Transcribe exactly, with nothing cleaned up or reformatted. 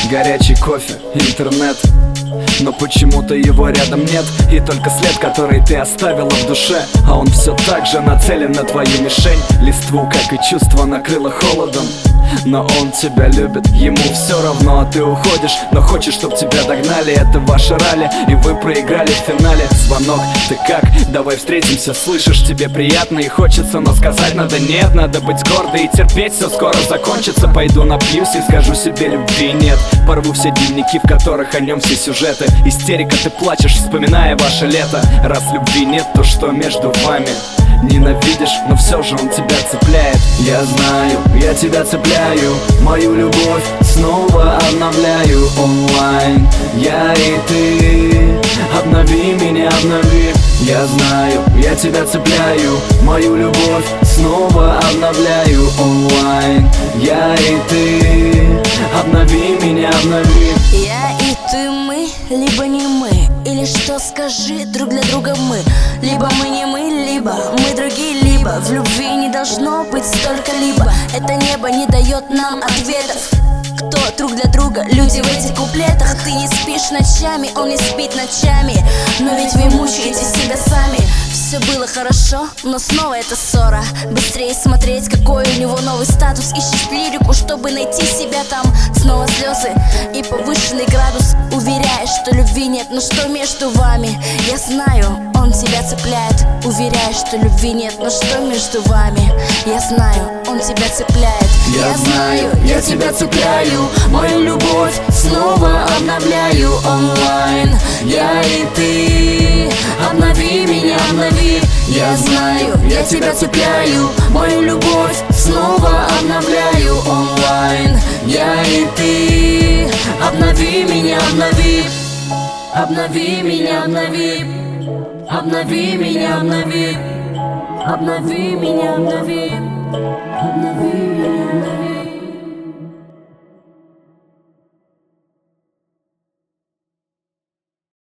горячий кофе, интернет, но почему-то его рядом нет. И только след, который ты оставила в душе, а он все так же нацелен на твою мишень. Листву, как и чувство, накрыло холодом, но он тебя любит, ему все равно, а ты уходишь, но хочешь, чтоб тебя догнали. Это ваше ралли, и вы проиграли в финале. Звонок, ты как? Давай встретимся, слышишь, тебе приятно и хочется, но сказать надо нет. Надо быть гордой и терпеть, все скоро закончится. Пойду напьюсь и скажу себе любви нет. Порву все дневники, в которых о нем все сюжеты. Истерика, ты плачешь, вспоминая ваше лето. Раз любви нет, то что между вами? Ненавидишь, но все же он тебя цепляет. Я знаю, я тебя цепляю, мою любовь снова обновляю онлайн. Я и ты, обнови меня, обнови. Я знаю, я тебя цепляю, мою любовь снова обновляю онлайн. Я и ты, обнови меня, обнови. Я и ты, мы, либо не мы. Или что, скажи, друг для друга мы. Либо мы не мы, либо мы другие, либо в любви не должно быть столько либо. Это небо не дает нам ответов. Кто друг для друга, люди в этих куплетах. Ты не спишь ночами, он не спит ночами, но ведь вы мучаете себя сами. Все было хорошо, но снова это ссора. Быстрее смотреть, какой у него новый статус. Ищешь лирику, чтобы найти себя там. Снова слезы и повышенный градус. Уверяешь, что любви нет, но что между вами? Я знаю, он тебя цепляет. Уверяешь, что любви нет, но что между вами? Я знаю, он тебя цепляет. Я знаю, я тебя цепляю, мою любовь снова обновляю онлайн. Я и ты, обнови меня, обнови. Я знаю, я тебя цепляю, мою любовь снова обновляю онлайн. Я и ты, обнови меня, обнови. Обнови меня, обнови. Обнови меня, обнови. Обнови меня, обнови. Обнови.